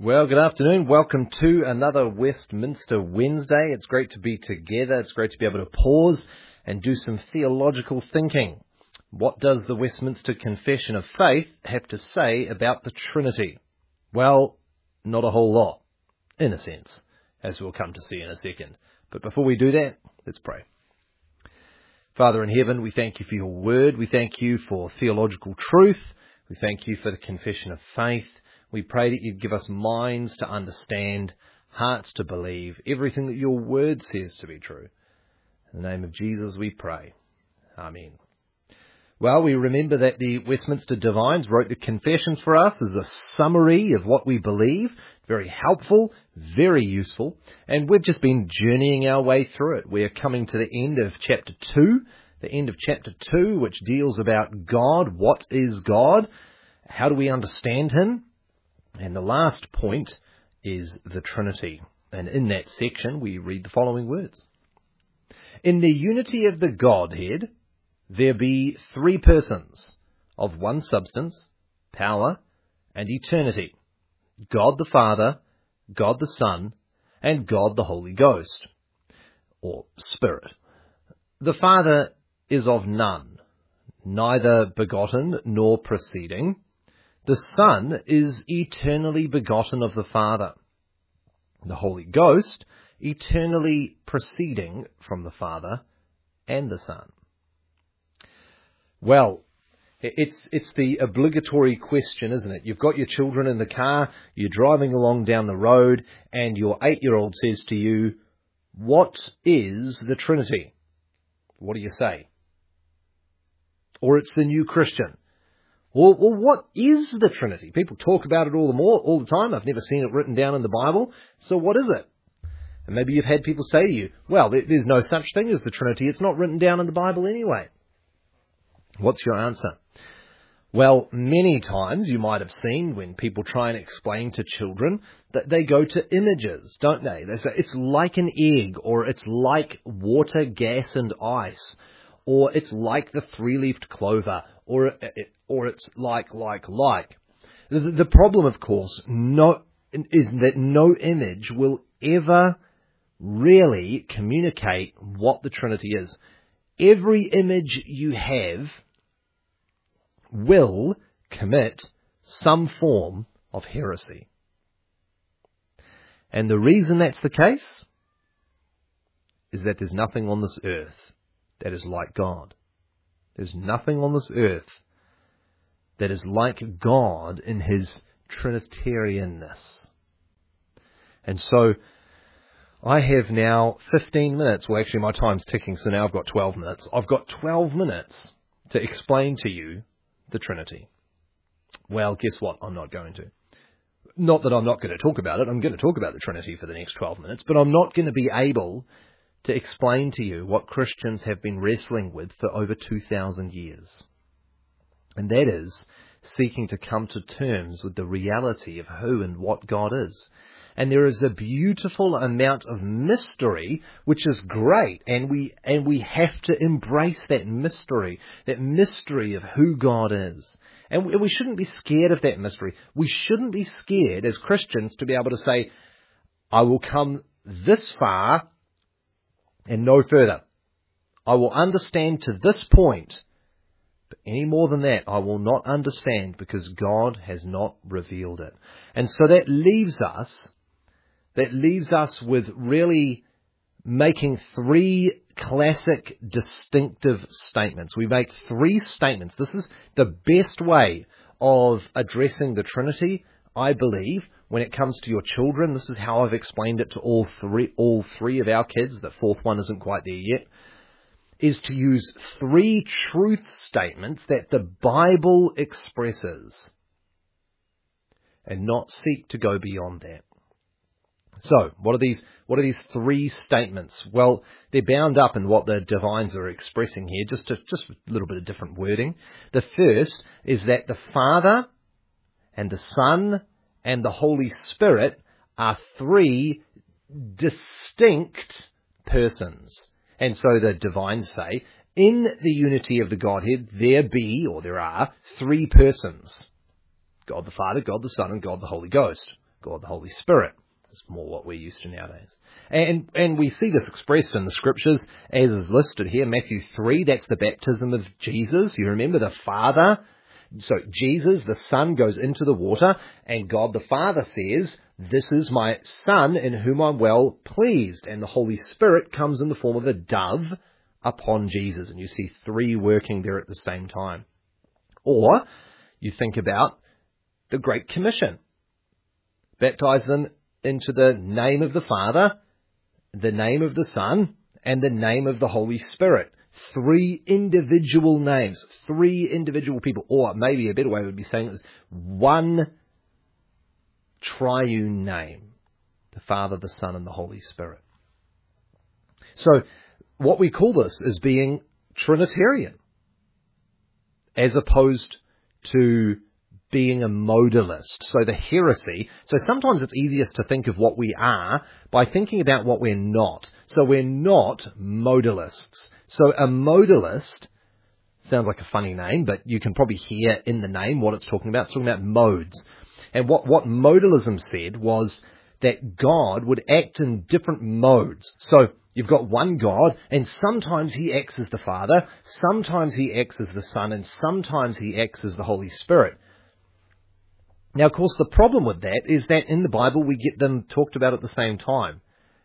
Well, good afternoon. Welcome to another Westminster Wednesday. It's great to be together. It's great to be able to pause and do some theological thinking. What does the Westminster Confession of Faith have to say about the Trinity? Well, not a whole lot, in a sense, as we'll come to see in a second. But before we do that, let's pray. Father in heaven, we thank you for your word. We thank you for theological truth. We thank you for the confession of faith. We pray that you'd give us minds to understand, hearts to believe, everything that your word says to be true. In the name of Jesus we pray. Amen. Well, we remember that the Westminster Divines wrote the confessions for us as a summary of what we believe. Very helpful, very useful. And we've just been journeying our way through it. We're coming to the end of chapter 2, which deals about God. What is God? How do we understand him? And the last point is the Trinity. And in that section, we read the following words. In the unity of the Godhead, there be three persons of one substance, power, and eternity. God the Father, God the Son, and God the Holy Ghost, or Spirit. The Father is of none, neither begotten nor proceeding. The Son is eternally begotten of the Father. The Holy Ghost, eternally proceeding from the Father and the Son. Well, it's the obligatory question, isn't it? You've got your children in the car, you're driving along down the road, and your 8-year-old says to you, "What is the Trinity?" What do you say? Or it's the new Christian. Well, what is the Trinity? People talk about it all the time. I've never seen it written down in the Bible. So what is it? And maybe you've had people say to you, well, there's no such thing as the Trinity. It's not written down in the Bible anyway. What's your answer? Well, many times you might have seen when people try and explain to children that they go to images, don't they? They say it's like an egg, or it's like water, gas, and ice, or it's like the three-leafed clover, or it's like. The problem, of course, is that no image will ever really communicate what the Trinity is. Every image you have will commit some form of heresy. And the reason that's the case is that there's nothing on this earth that is like God. There's nothing on this earth that is like God in his Trinitarianness. And so I have now 15 minutes. Well, actually, my time's ticking, so now I've got 12 minutes. I've got 12 minutes to explain to you the Trinity. Well, guess what? I'm not going to. Not that I'm not going to talk about it. I'm going to talk about the Trinity for the next 12 minutes, but I'm not going to be able to explain to you what Christians have been wrestling with for over 2,000 years. And that is seeking to come to terms with the reality of who and what God is. And there is a beautiful amount of mystery, which is great, and we have to embrace that mystery of who God is. And we shouldn't be scared of that mystery. We shouldn't be scared as Christians to be able to say, I will come this far and no further. I will understand to this point, but any more than that, I will not understand because God has not revealed it. And so that leaves us with really making three classic distinctive statements. We make three statements. This is the best way of addressing the Trinity, I believe, when it comes to your children. This is how I've explained it to all three of our kids. The fourth one isn't quite there yet. Is to use three truth statements that the Bible expresses and not seek to go beyond that. So, what are these three statements? Well, they're bound up in what the divines are expressing here, just a little bit of different wording. The first is that the Father and the Son and the Holy Spirit are three distinct persons. And so the divines say, in the unity of the Godhead, there are three persons. God the Father, God the Son, and God the Holy Ghost. God the Holy Spirit. It's more what we're used to nowadays. And we see this expressed in the Scriptures, as is listed here. Matthew 3, that's the baptism of Jesus. You remember the Father. So Jesus, the Son, goes into the water, and God the Father says, "This is my Son in whom I'm well pleased." And the Holy Spirit comes in the form of a dove upon Jesus. And you see three working there at the same time. Or you think about the Great Commission. Baptize them into the name of the Father, the name of the Son, and the name of the Holy Spirit. Three individual names, three individual people. Or maybe a better way would be saying it was one triune name, the Father, the Son, and the Holy Spirit. So what we call this is being Trinitarian, as opposed to being a modalist. So the heresy. So sometimes it's easiest to think of what we are by thinking about what we're not. So we're not modalists. So a modalist sounds like a funny name, but you can probably hear in the name what it's talking about. It's talking about modes. And what modalism said was that God would act in different modes. So you've got one God, and sometimes he acts as the Father, sometimes he acts as the Son, and sometimes he acts as the Holy Spirit. Now, of course, the problem with that is that in the Bible we get them talked about at the same time.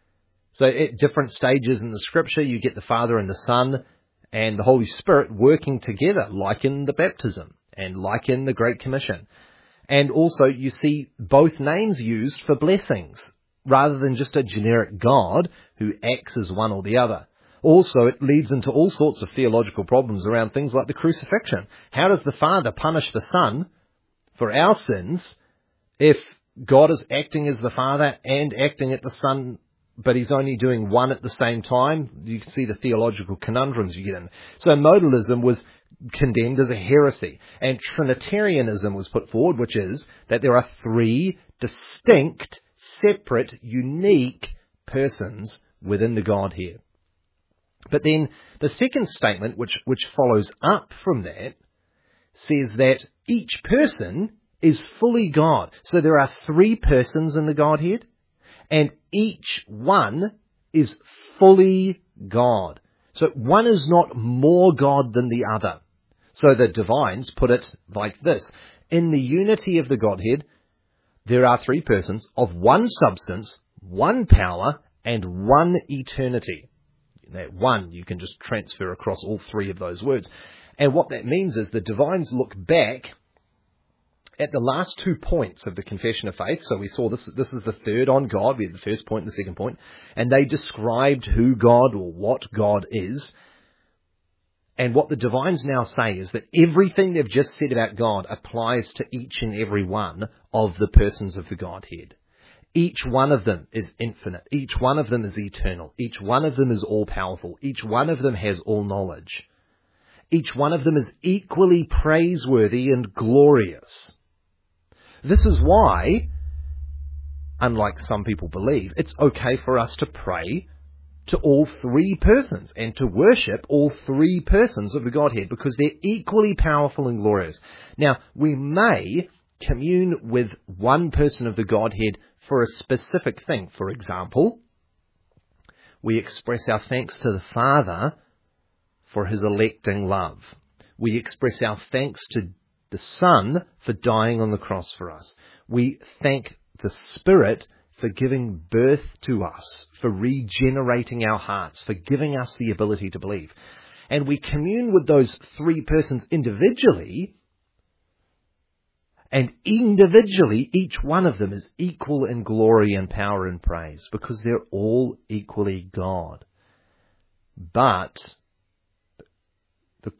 So at different stages in the Scripture, you get the Father and the Son and the Holy Spirit working together, like in the baptism and like in the Great Commission. And also you see both names used for blessings, rather than just a generic God who acts as one or the other. Also, it leads into all sorts of theological problems around things like the crucifixion. How does the Father punish the Son for our sins if God is acting as the Father and acting at the Son, but he's only doing one at the same time? You can see the theological conundrums you get in. So modalism was condemned as a heresy, and Trinitarianism was put forward, which is that there are three distinct, separate, unique persons within the Godhead. But then the second statement, which follows up from that, says that each person is fully God. So there are three persons in the Godhead, and each one is fully God. So one is not more God than the other. So the divines put it like this: in the unity of the Godhead, there are three persons of one substance, one power, and one eternity. That one you can just transfer across all three of those words. And what that means is the divines look back at the last 2 points of the Confession of Faith. So we saw this is the third on God. We had the first point and the second point. And they described who God or what God is. And what the divines now say is that everything they've just said about God applies to each and every one of the persons of the Godhead. Each one of them is infinite. Each one of them is eternal. Each one of them is all-powerful. Each one of them has all knowledge. Each one of them is equally praiseworthy and glorious. This is why, unlike some people believe, it's okay for us to pray to all three persons and to worship all three persons of the Godhead, because they're equally powerful and glorious. Now, we may commune with one person of the Godhead for a specific thing. For example, we express our thanks to the Father for his electing love. We express our thanks to the Son for dying on the cross for us. We thank the Spirit for giving birth to us, for regenerating our hearts, for giving us the ability to believe. And we commune with those three persons individually, and individually each one of them is equal in glory and power and praise, because they're all equally God. But the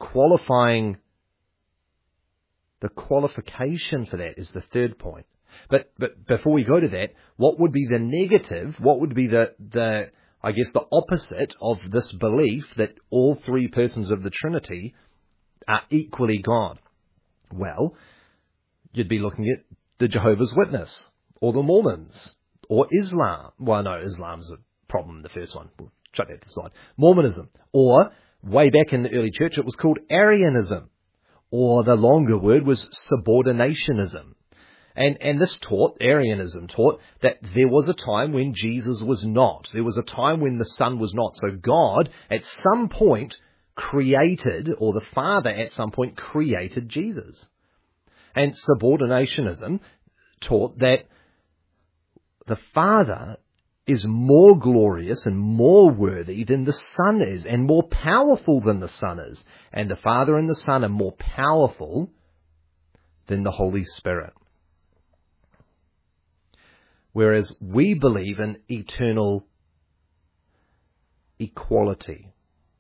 qualification for that is the third point. But before we go to that, what would be the negative? What would be the opposite of this belief that all three persons of the Trinity are equally God? Well, you'd be looking at the Jehovah's Witness, or the Mormons, or Islam. Well, no, Islam's a problem in the first one. We'll shut that aside. Mormonism, or way back in the early church, it was called Arianism, or the longer word was subordinationism. And this Arianism taught, that there was a time when Jesus was not. There was a time when the Son was not. So God, at some point, created, or the Father at some point created Jesus. And subordinationism taught that the Father is more glorious and more worthy than the Son is, and more powerful than the Son is. And the Father and the Son are more powerful than the Holy Spirit. Whereas we believe in eternal equality.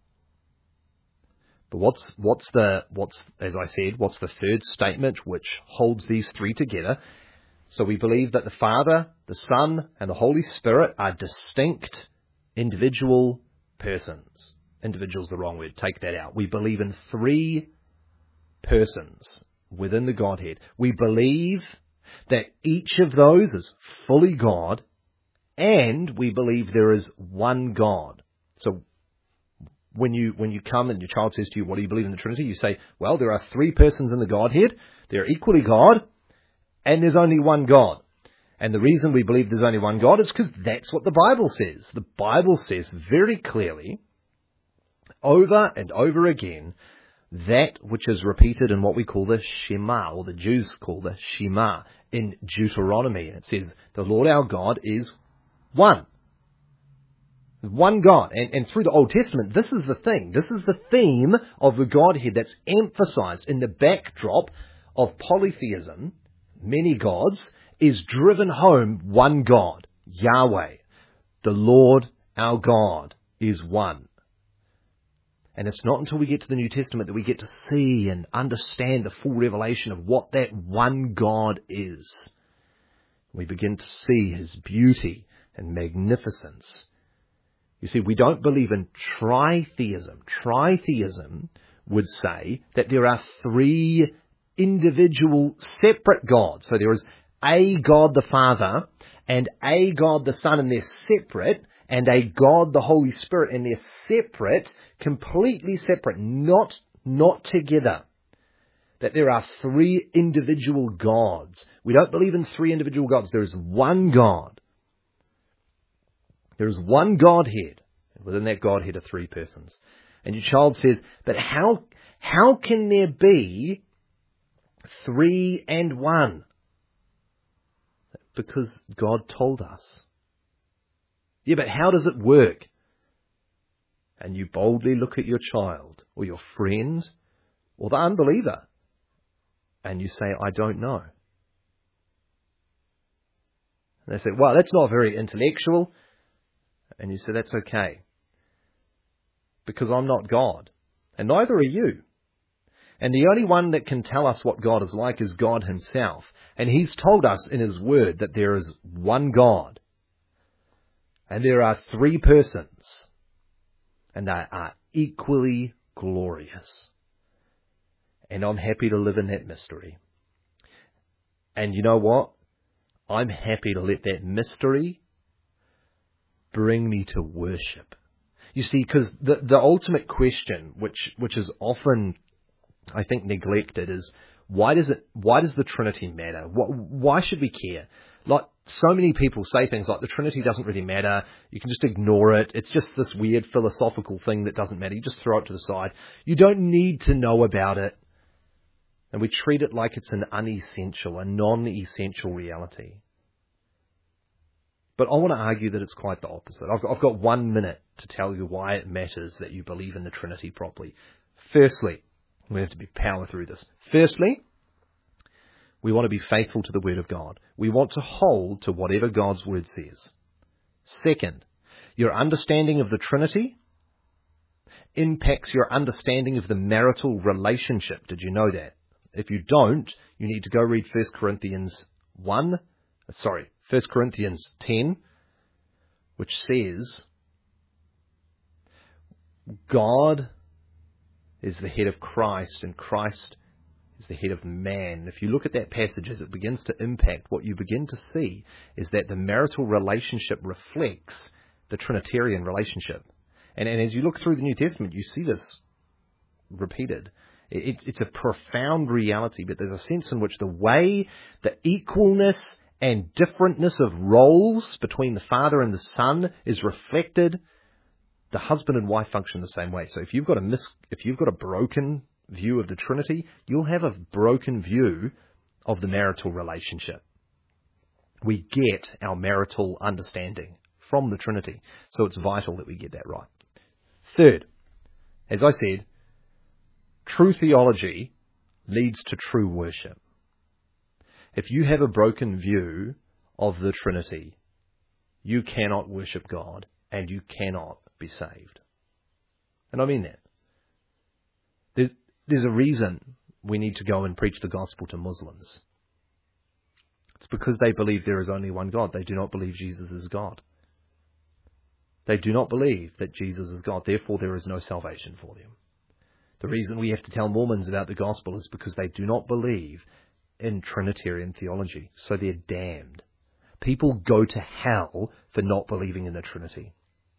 But what's as I said, what's the third statement which holds these three together? So we believe that the Father, the Son, and the Holy Spirit are distinct individual persons. Individual's the wrong word, take that out. We believe in three persons within the Godhead. We believe that each of those is fully God, and we believe there is one God. So when you come and your child says to you, what do you believe in the Trinity? You say, well, there are three persons in the Godhead. They're equally God, and there's only one God. And the reason we believe there's only one God is because that's what the Bible says. The Bible says very clearly, over and over again, that which is repeated in what we call the Shema, or the Jews call the Shema, in Deuteronomy. It says, the Lord our God is one. One God. And through the Old Testament, this is the thing. This is the theme of the Godhead that's emphasized in the backdrop of polytheism, many gods, is driven home one God, Yahweh. The Lord our God is one. And it's not until we get to the New Testament that we get to see and understand the full revelation of what that one God is. We begin to see His beauty and magnificence. You see, we don't believe in tritheism. Tritheism would say that there are three individual separate gods. So there is a God the Father and a God the Son, and they're separate, and a God the Holy Spirit, and they're separate, completely separate, not together. That there are three individual gods. We don't believe in three individual gods. There is one God. There is one Godhead. And within that Godhead are three persons. And your child says, but how can there be three and one? Because God told us. Yeah, but how does it work? And you boldly look at your child, or your friend, or the unbeliever, and you say, I don't know. And they say, well, that's not very intellectual. And you say, that's okay. Because I'm not God. And neither are you. And the only one that can tell us what God is like is God Himself. And He's told us in His Word that there is one God. And there are three persons. And they are equally glorious. And I'm happy to live in that mystery. And you know what? I'm happy to let that mystery bring me to worship. You see, because the ultimate question, which is often, I think, neglected, is why does the Trinity matter? Why should we care? Like, so many people say things like the Trinity doesn't really matter. You can just ignore it. It's just this weird philosophical thing that doesn't matter. You just throw it to the side. You don't need to know about it. And we treat it like it's an unessential, a non-essential reality. But I want to argue that it's quite the opposite. I've got 1 minute to tell you why it matters that you believe in the Trinity properly. Firstly, we have to power through this. Firstly, we want to be faithful to the Word of God. We want to hold to whatever God's Word says. Second, your understanding of the Trinity impacts your understanding of the marital relationship. Did you know that? If you don't, you need to go read 1 Corinthians 10, which says, God is the head of Christ, and Christ is the head of man. If you look at that passage as it begins to impact, what you begin to see is that the marital relationship reflects the Trinitarian relationship. And as you look through the New Testament, you see this repeated. It's a profound reality, but there's a sense in which the way, the equalness and differentness of roles between the Father and the Son is reflected. The husband and wife function the same way. So if you've got a broken view of the Trinity, you'll have a broken view of the marital relationship. We get our marital understanding from the Trinity, so it's vital that we get that right. Third, as I said, true theology leads to true worship. If you have a broken view of the Trinity, you cannot worship God and you cannot be saved. And I mean that. There's a reason we need to go and preach the gospel to Muslims. It's because they believe there is only one God. They do not believe Jesus is God. They do not believe that Jesus is God. Therefore, there is no salvation for them. The reason we have to tell Mormons about the gospel is because they do not believe in Trinitarian theology. So they're damned. People go to hell for not believing in the Trinity.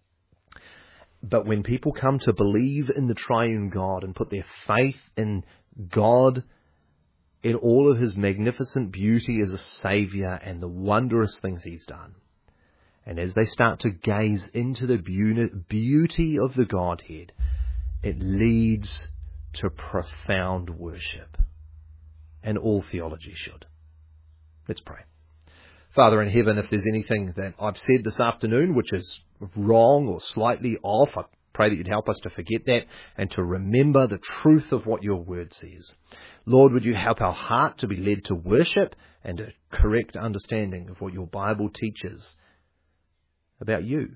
But when people come to believe in the triune God and put their faith in God in all of his magnificent beauty as a saviour and the wondrous things he's done, and as they start to gaze into the beauty of the Godhead, it leads to profound worship. And all theology should. Let's pray. Father in heaven, if there's anything that I've said this afternoon which is wrong or slightly off, I pray that you'd help us to forget that and to remember the truth of what your word says. Lord, would you help our heart to be led to worship and a correct understanding of what your Bible teaches about you.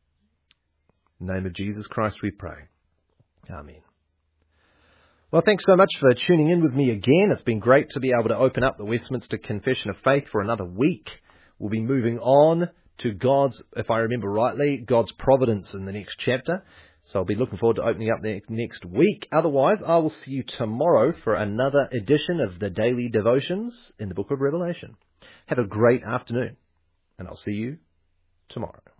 In the name of Jesus Christ we pray. Amen. Well, thanks so much for tuning in with me again. It's been great to be able to open up the Westminster Confession of Faith for another week. We'll be moving on to God's, if I remember rightly, God's providence in the next chapter. So I'll be looking forward to opening up next week. Otherwise, I will see you tomorrow for another edition of the Daily Devotions in the Book of Revelation. Have a great afternoon, and I'll see you tomorrow.